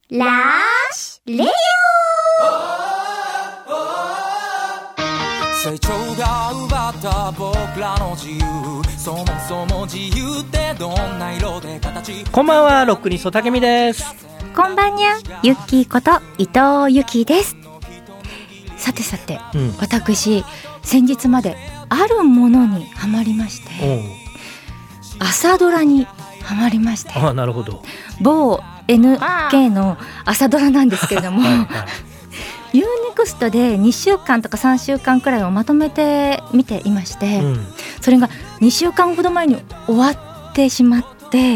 ラッシュレディオ。成長が奪った僕らの自由、そもそも自由ってどんな色で形。 こんばんは、ロックニストたけみです。 こんばんにゃ、ゆっきーこと伊藤ゆきです。さてさて、私先日まであるものにハマりまして、朝ドラにハマりまして。 なるほど。 某 NK の朝ドラなんですけれどもユーネクストで2週間とか3週間くらいをまとめて見ていまして、それが2週間ほど前に終わってしまって、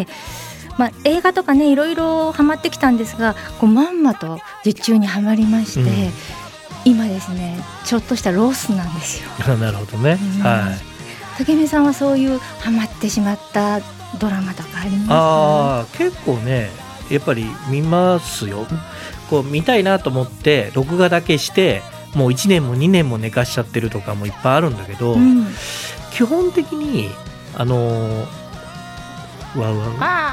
映画とかねいろいろハマってきたんですが、まんまと受注にはまりまして、今ですねちょっとしたロスなんですよ。 なるほどね。 竹見さんはそういうハマってしまったドラマとかありますか？ 結構ねやっぱり見ますよ。見たいなと思って録画だけしてもう1年も2年も寝かしちゃってるとかもいっぱいあるんだけど、基本的にワウワウ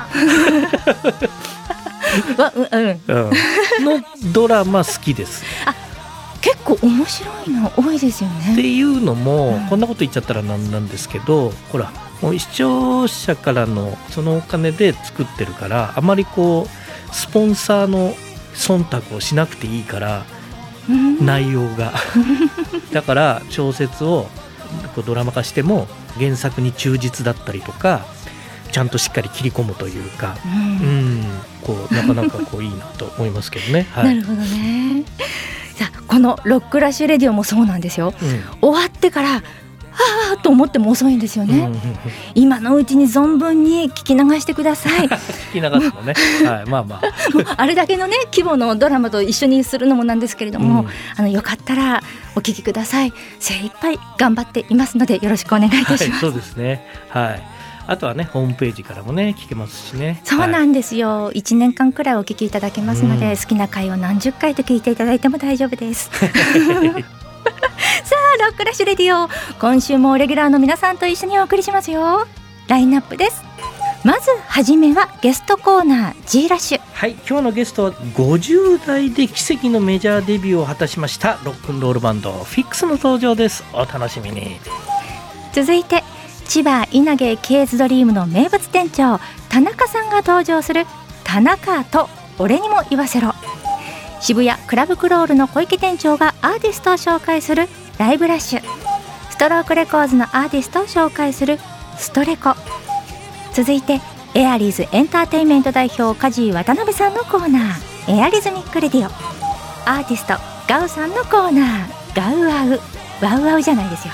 のドラマ好きです。 結構面白いの多いですよね。 っていうのも、こんなこと言っちゃったらなんですけど、ほらもう視聴者からのそのお金で作ってるから、あまりスポンサーの忖度をしなくていいから、内容がだから小説をドラマ化しても原作に忠実だったりとか、ちゃんとしっかり切り込むというか、なかなかいいなと思いますけどね。 なるほどね。さあこのロックラッシュレディオもそうなんですよ。終わってからと思っても遅いんですよね。今のうちに存分に聞き流してください。 聞き流すのね。 あれだけのね規模のドラマと一緒にするのもなんですけれども、よかったらお聞きください。精一杯頑張っていますのでよろしくお願いいたします。 そうですね。あとはねホームページからもね聞けますしね。 そうなんですよ。1年間くらいお聞きいただけますので、好きな回を何十回と聞いていただいても大丈夫ですさあロックラッシュレディオ、今週もレギュラーの皆さんと一緒にお送りしますよ。ラインナップです。まずはじめはゲストコーナー G ラッシュ。 今日のゲストは50代で奇跡のメジャーデビューを果たしましたロックンロールバンドフィックスの登場です。お楽しみに。 続いて千葉稲毛ケーズドリームの名物店長田中さんが登場する田中と俺にも言わせろ。渋谷クラブクロールの小池店長がアーティストを紹介するライブラッシュ。ストロークレコーズのアーティストを紹介するストレコ。続いてエアリーズエンターテインメント代表梶渡辺さんのコーナーエアリズミックレディオ。アーティストガウさんのコーナーガウアウ。ワウワウじゃないですよ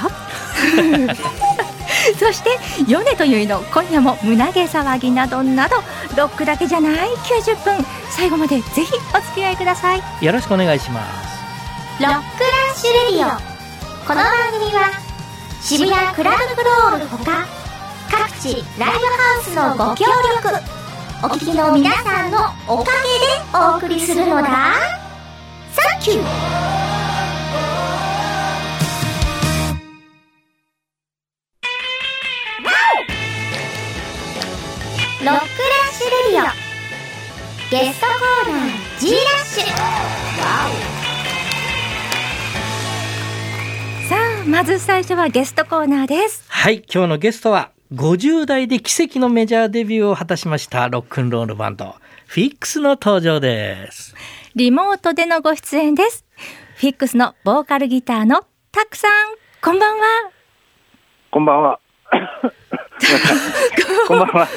そして米とゆいの今夜も胸毛騒ぎなどなど、ロックだけじゃない90分、最後までぜひお付き合いください。 よろしくお願いします。 ロックラッシュレディオ。この番組は渋谷クラブクロールほか各地ライブハウスのご協力、お聞きの皆さんのおかげでお送りするのだ。サンキュー。ロックラッシュレディオゲストコーナー G ラッシュ。 さあまず最初はゲストコーナーです。 今日のゲストは50代で奇跡のメジャーデビューを果たしましたロックンロールバンドフィックスの登場です。 リモートでのご出演です。フィックスのボーカルギターのタクさん、こんばんは。 こんばんはこんばんは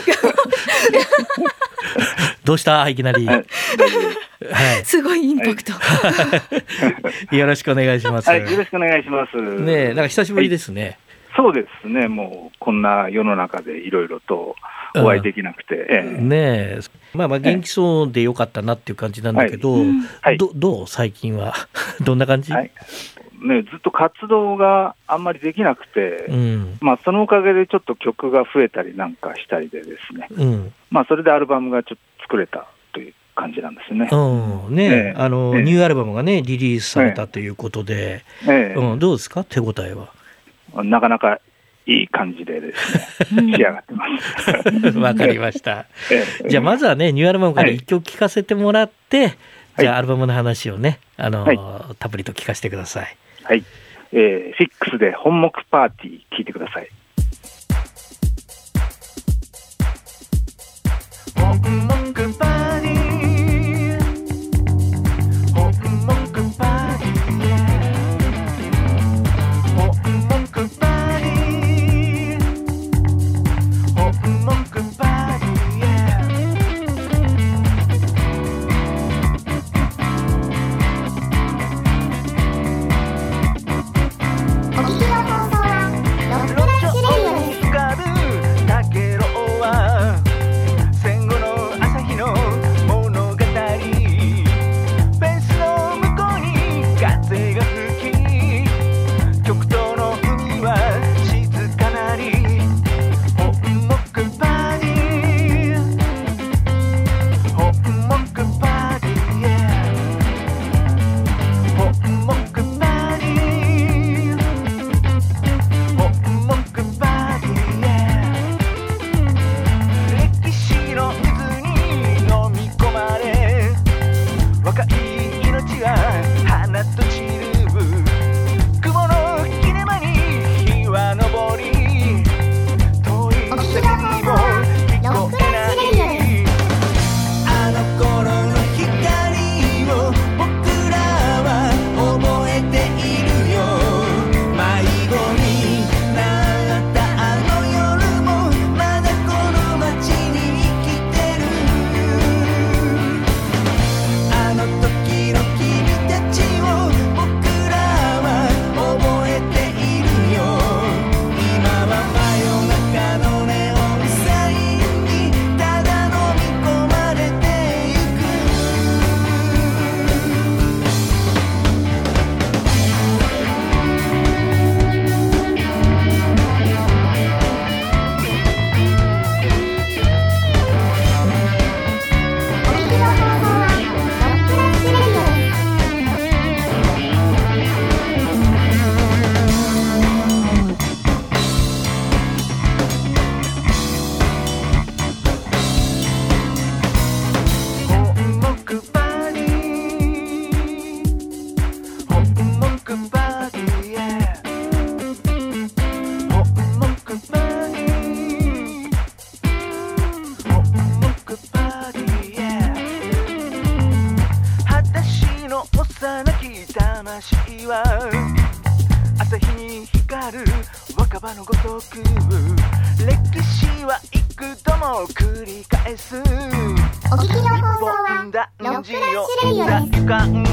どうしたいきなりすごいインパクトよろしくお願いします。 よろしくお願いしますね。なんか久しぶりですね。 そうですね。もうこんな世の中でいろいろとお会いできなくて、 ね。元気そうでよかったなっていう感じなんだけど、どう最近はどんな感じ？ ずっと活動があんまりできなくて、そのおかげでちょっと曲が増えたりなんかしたりでですね、それでアルバムがちょっと作れたという感じなんですね。 ニューアルバムがねリリースされたということで、どうですか手応えは？ なかなかいい感じでですね、仕上がってます。 わかりました。じゃあまずはね、ニューアルバムから1曲聴かせてもらって、はい、じゃあアルバムの話をね、はい、たっぷりと聞かせてください。 はい。フィックスで本目パーティー聴いてください。本目パーティー、本目パーティー、本目パーティー、本目パーティー。朝日に光る若葉のごとく歴史は幾度も繰り返す。お聞きの放送はロックラッシュレディオです。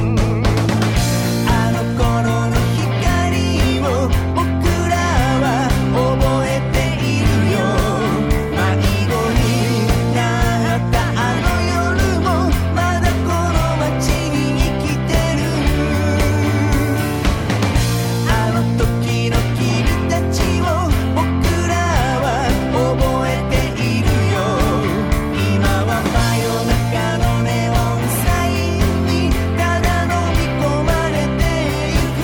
あの頃の光を僕らは覚えているよ。迷子になったあの夜もまだこの街に生きてる。あの時の君たちを僕らは覚えているよ。今は真夜中のネオンサインにただ飲み込まれていく。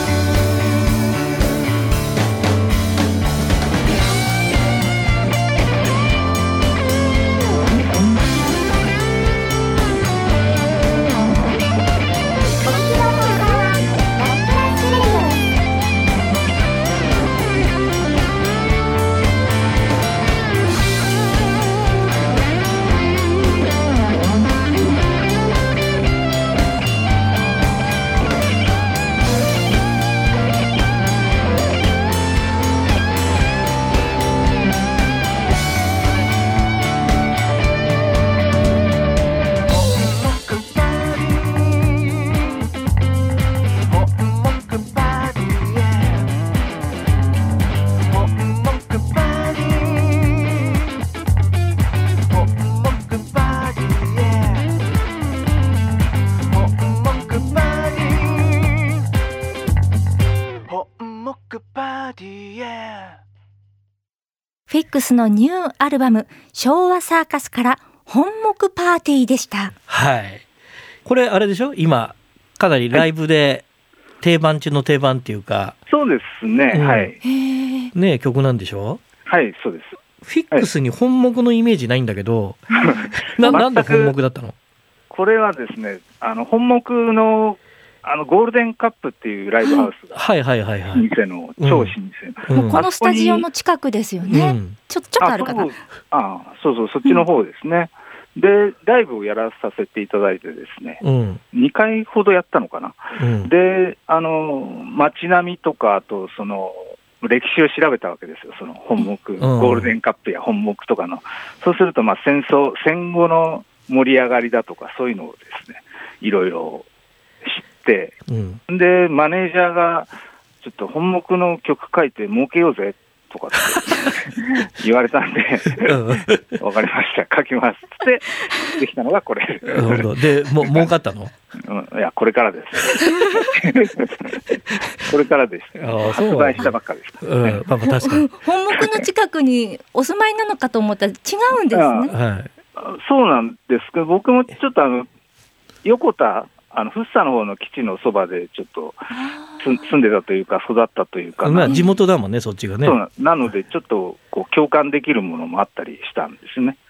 お聞きの放送はロックラッシュレディオです。 フィックスのニューアルバム昭和サーカスから本目パーティーでした。 はい。これあれでしょ、今かなりライブで定番中の定番っていうか。 そうですね、はい。 ね、曲なんでしょ？ はい、そうです。 フィックスに本目のイメージないんだけど、なんで本目だったの？ これはですね、本目のゴールデンカップっていうライブハウスが、店の超老舗、 このスタジオの近くですよね。ちょっとあるかな。 そう、そっちの方ですね。で、ライブをやらさせていただいてですね、2回ほどやったのかな。で、街並みとか、あとその歴史を調べたわけですよ、その本目、ゴールデンカップや本目とかの。そうすると、戦後の盛り上がりだとか、そういうのをですね、いろいろ知って、で、マネージャーが、ちょっと本目の曲書いて儲けようぜとかって言われたんで、わかりました、書きますってできたのがこれ。 で、儲かったの？ いや、これからです。これからです。発売したばっかです。 確かに。 本目の近くにお住まいなのかと思ったら違うんですね。 そうなんですけど、僕もちょっと横田、福生の方の基地のそばでちょっと住んでたというか、育ったというか、 地元だもんね、そっちがね。 なので、ちょっとこう共感できるものもあったりしたんですね。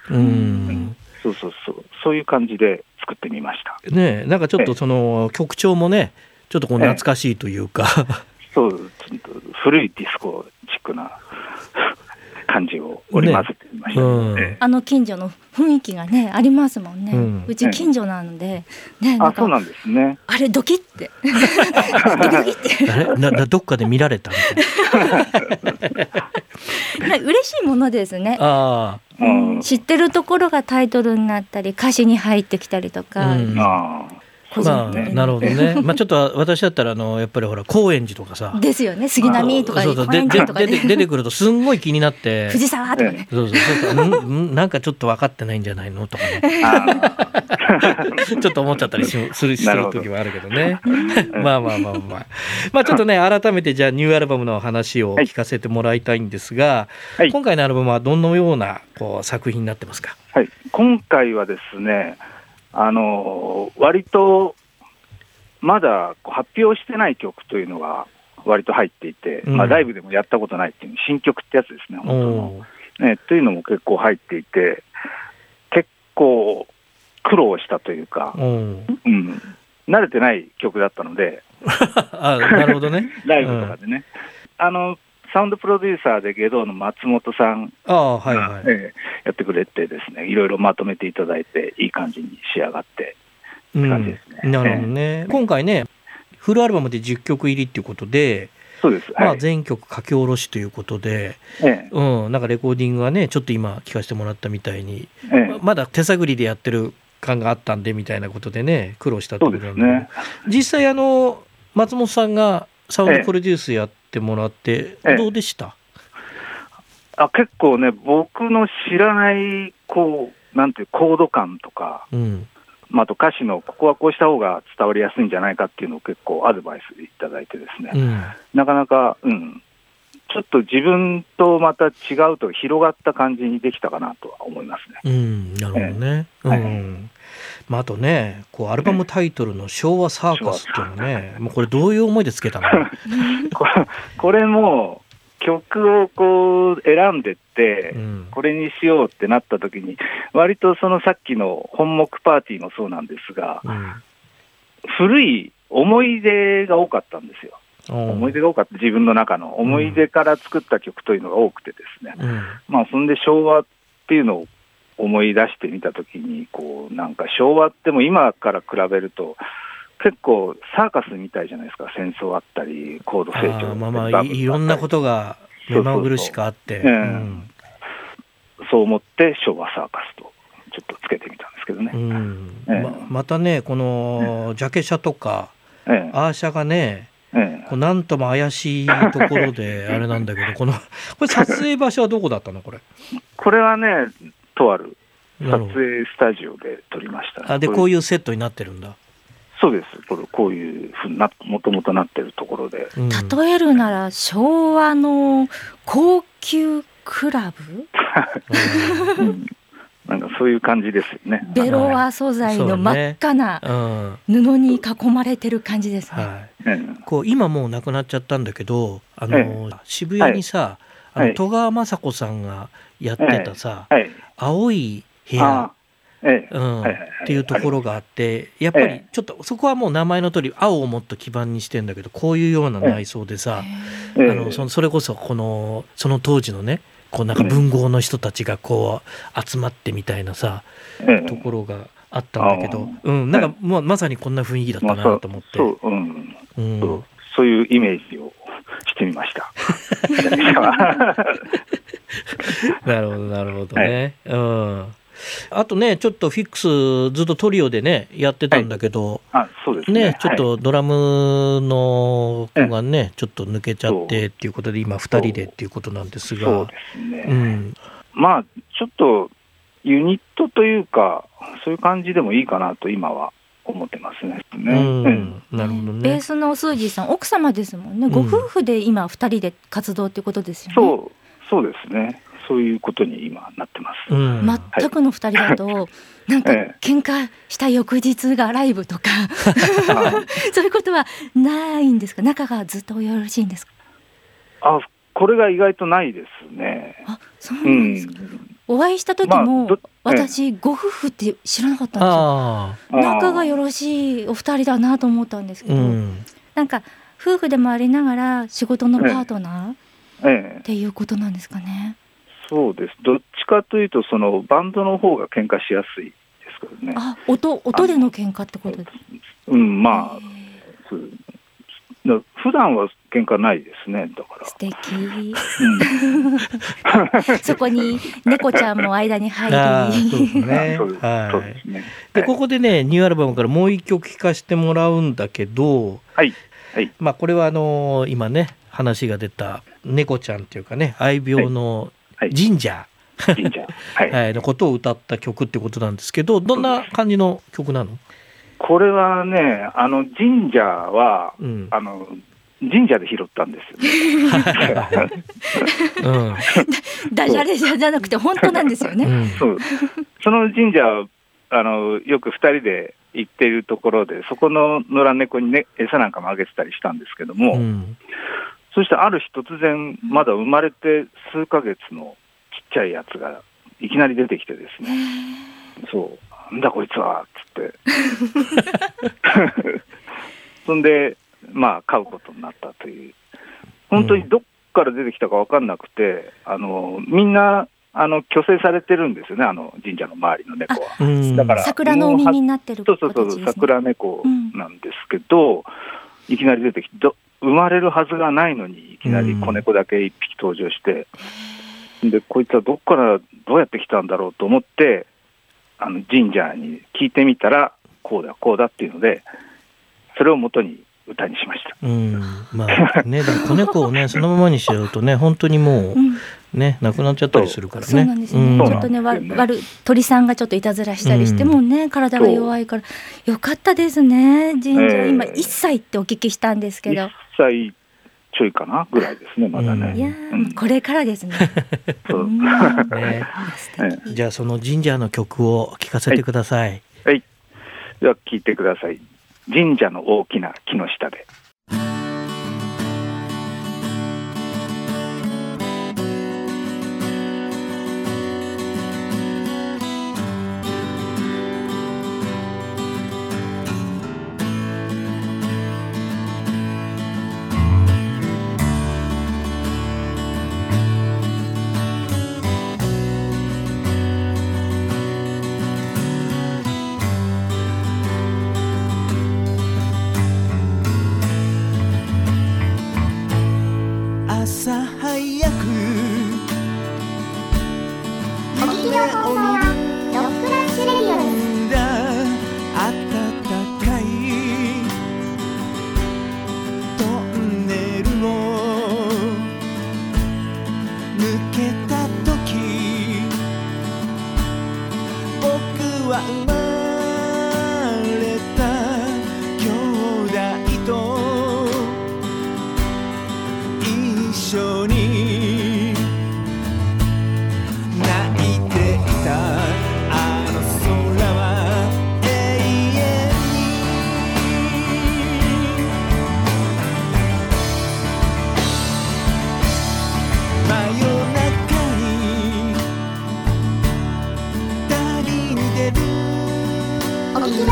そういう感じで作ってみました。 ね、なんかちょっとその曲調もね、ちょっとこう懐かしいというか、 そうちょっと古いディスコチックな感じを織り交ぜてみました。 近所の雰囲気がねありますもんね。うち近所なので、なんかそうなんですね。 あれドキってドキってどっかで見られたみたいな。嬉しいものですね。知ってるところがタイトルになったり歌詞に入ってきたりとか。 なるほどね。ちょっと私だったらやっぱりほら高円寺とかさですよね。杉並とか出てくるとすんごい気になって、 藤沢とかね、 なんかちょっと分かってないんじゃないのとかねちょっと思っちゃったりする時もあるけどね。ちょっとね、改めてじゃあニューアルバムの話を聞かせてもらいたいんですが、今回のアルバムはどのような作品になってますか？ 今回はですね、割とまだ発表してない曲というのが割と入っていて、ライブでもやったことないっていう新曲ってやつですね、本当の、というのも結構入っていて、結構苦労したというか、慣れてない曲だったのでなるほどねライブとかでね、サウンドプロデューサーで芸道の松本さんがやってくれてですね、いろいろまとめていただいていい感じに仕上がってって感じですね。 なるほどね。今回ね、フルアルバムで10曲入りっていうことで、 そうです、 全曲書き下ろしということで、なんかレコーディングはね、ちょっと今聞かせてもらったみたいに、まだ手探りでやってる感があったんでみたいなことでね、苦労したってことなんで、実際松本さんがサウンドプロデュースやってもらってどうでした？ 結構ね、僕の知らないなんていうコード感とか、あと歌詞のここはこうした方が伝わりやすいんじゃないかっていうのを結構アドバイスいただいてですね、なかなか、ちょっと自分とまた違うと広がった感じにできたかなとは思いますね。 なるほどね。あとね、アルバムタイトルの昭和サーカスっていうのね、もうこれどういう思いでつけたの？ これも曲を選んでって、これにしようってなった時に、割とそのさっきの本目パーティーもそうなんですが、古い思い出が多かったんですよ。思い出が多かった、自分の中の思い出から作った曲というのが多くてですね、そんで昭和っていうのを思い出してみたときに、なんか昭和っても今から比べると結構サーカスみたいじゃないですか。戦争あったり高度成長、 いろんなことが目まぐるしくあって、 そう思って昭和サーカスとちょっとつけてみたんですけどね。 またね、このジャケ写とか、アーシャがね、なんとも怪しいところであれなんだけど、これ撮影場所はどこだったの？ これはね、とある撮影スタジオで撮りました、 でこういうセットになってるんだ。 そうです。こういうふうにもともとなってるところで、 例えるなら昭和の高級クラブなんかそういう感じですよね。 ベロア素材の真っ赤な布に囲まれてる感じですね。 こう今もう亡くなっちゃったんだけど、渋谷にさ、戸川雅子さんがやってたさ、青い部屋っていうところがあって、やっぱりちょっとそこはもう名前の通り青をもっと基盤にしてんだけど、こういうような内装でさ、それこそその当時のね、こうなんか文豪の人たちがこう集まってみたいなさ、ところがあったんだけど、なんかもうまさにこんな雰囲気だったなと思って、 そういうイメージをしてみました。 なるほどなるほどね。あとね、ちょっとフィックスずっとトリオでねやってたんだけど、 そうですね、 ちょっとドラムの子がね、ちょっと抜けちゃってっていうことで今2人でっていうことなんですが、 そうですね、まあちょっとユニットというかそういう感じでもいいかなと今は思ってますね。 なるほどね。 ベースのスージーさん奥様ですもんね。ご夫婦で今2人で活動っていうことですよね。 そうですね。そういうことに今なってます。 全くの2人だと、なんか喧嘩した翌日がライブとかそういうことはないんですか？仲がずっとよろしいんですか？ これが意外とないですね。 そうなんですか。お会いした時も、私ご夫婦って知らなかったんですよ。仲がよろしいお二人だなと思ったんですけど、なんか夫婦でもありながら仕事のパートナーっていうことなんですかね。 そうです。どっちかというとそのバンドの方が喧嘩しやすいですけどね。 音での喧嘩ってことです。 普段は喧嘩ないですね。だから素敵。そこに猫ちゃんも間に入り、 でここでねニューアルバムからもう一曲聴かせてもらうんだけど、まあこれは今ね話が出た猫ちゃんっていうかね、愛病のジンジャーのことを歌った曲ってことなんですけど、どんな感じの曲なの？ これはね、ジンジャーは、神社で拾ったんですよね。 ダジャレじゃなくて本当なんですよね。 その神社はよく2人で行っているところで、そこの野良猫に、ね、餌なんかもあげてたりしたんですけども、そしてある日突然まだ生まれて数ヶ月のちっちゃいやつがいきなり出てきてですね、なんだこいつはっつってそんでまあ飼うことになったという、本当にどっから出てきたか分かんなくて、みんな虚勢されてるんですよね、神社の周りの猫は。だから桜のお耳になってる形ですね。桜猫なんですけど、いきなり出てきて生まれるはずがないのにいきなり子猫だけ1匹登場して、でこいつはどっからどうやって来たんだろうと思って神社に聞いてみたらこうだっていうので、それを元に歌にしました。 まあね、でも子猫をねそのままにしちゃうとね本当にもうね亡くなっちゃったりするからね。 そうなんですね。ちょっとね鳥さんがちょっといたずらしたりしてもね、体が弱いからよかったですね。神社今1歳ってお聞きしたんですけど、1 歳ちょいかなぐらいですね、まだね。 いやこれからですね。 じゃあその神社の曲を聴かせてください。 では聴いてください。神社の大きな木の下で。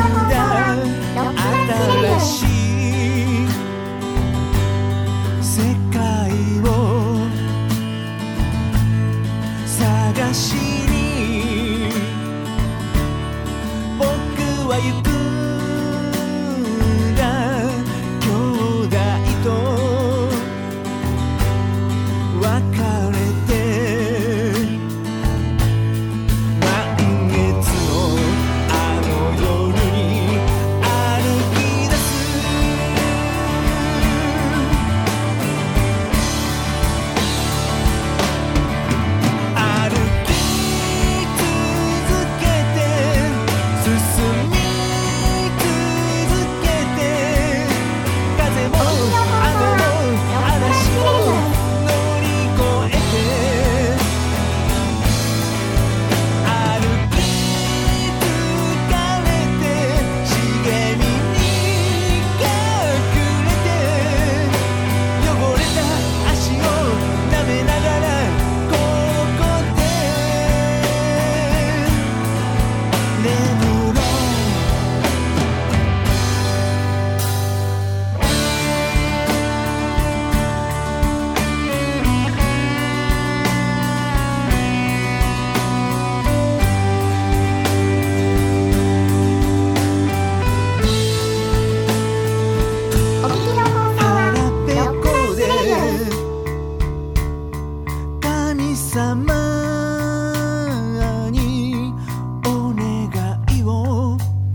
新しい世界を探しに僕は行くんだ。兄弟と別れて満月のあの夜に歩き出す。歩き続けて進み続けて風も雨も嵐も乗り越えて歩き疲れて茂みに隠れて汚れた足を舐めながらここで眠ろう。 お聞きの放送は腹ペロックコでスレディオ神様にお願いを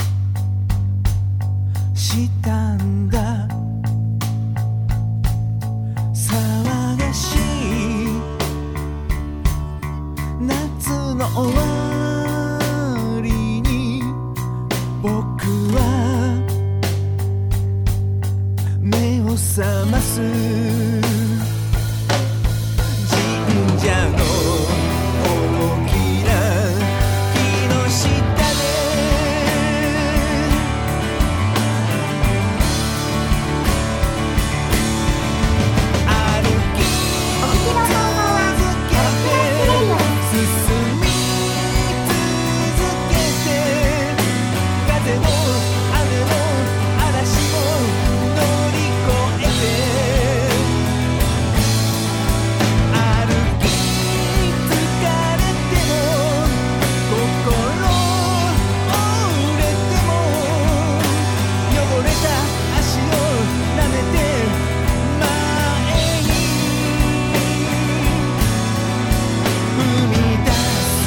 したんだ。騒がしい夏の終わりに僕は目を覚ます。神社の大きな木の下で歩きお聞きの放送は続けて進み続けて風も雨も嵐も乗り越えて歩き疲れても心折れても汚れた足を舐めて前に踏み出す。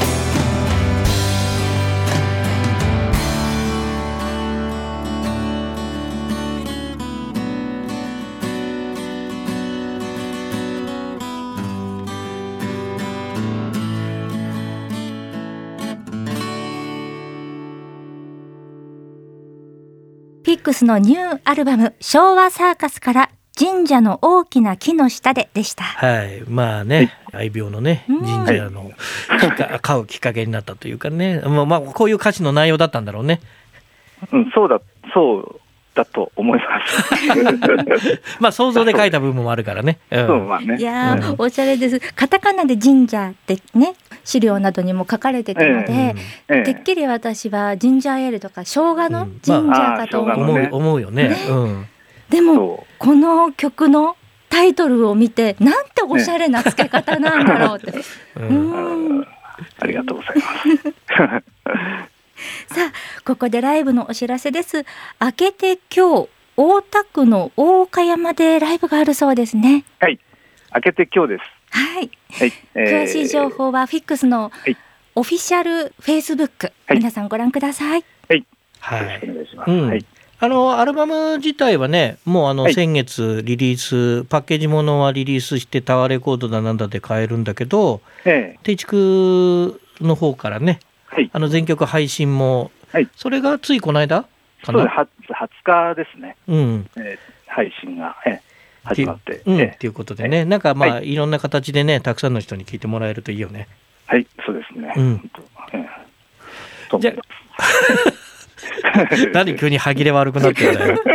ピックスのニューアルバム昭和サーカスから神社の大きな木の下ででした。 はい、まあね、愛病のね、神社の買うきっかけになったというかね、まあこういう歌詞の内容だったんだろうね。 そうだと思いますまあ想像で書いた部分もあるからね。 そうまあね。 いやー、おしゃれです。カタカナで神社ってね、資料などにも書かれてたので、てっきり私はジンジャーエールとか生姜の神社かと思うよね。 でもこの曲のタイトルを見て、なんておしゃれな付け方なんだろうって。 ありがとうございますさあ、ここでライブのお知らせです。明けて今日、大田区の大岡山でライブがあるそうですね。 はい、明けて今日です。 はい、 はい、 詳しい情報はフィックスのオフィシャルフェイスブック、皆さんご覧ください。 はい、 はい、 よろしくお願いします。はい、 アルバム自体はね、もう先月リリース、パッケージものはリリースしてタワーレコードだなんだで買えるんだけど、定畜の方からね、全曲配信も、それがついこの間かな。 そうです、20日ですね、配信が、始まって。 っていうことでね、なんかまあ、いろんな形でね、たくさんの人に聴いてもらえるといいよね。 はい、そうですね。 じゃ何急に歯切れ悪くなってるんだよ。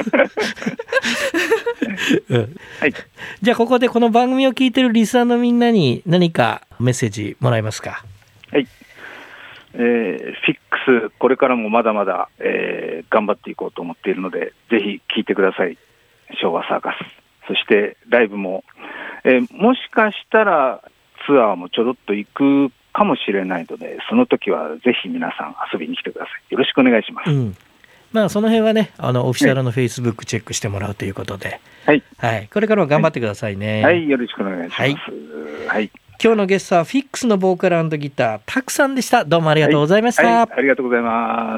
じゃあここでこの番組を聞いてるリスナーのみんなに何かメッセージもらえますか。 はい、 フィックス、これからもまだまだ、頑張っていこうと思っているので、ぜひ聴いてください。昭和サーカス。そしてライブも、もしかしたらツアーもちょろっと行くかもしれないので、その時はぜひ皆さん遊びに来てください。よろしくお願いします。 まあ、その辺はね、オフィシャルのフェイスブックチェックしてもらうということで、はい、はい、これからも頑張ってくださいね。 はい、よろしくお願いします。はい、はい、 今日のゲストはフィックスのボーカル&ギタータクさんでした。どうもありがとうございました。 はいはい、ありがとうございます。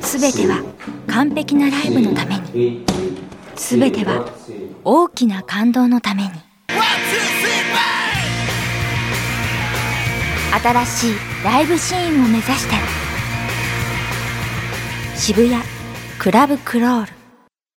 すべては完璧なライブのために、すべては大きな感動のために。新しいライブシーンを目指して、渋谷クラブクロール。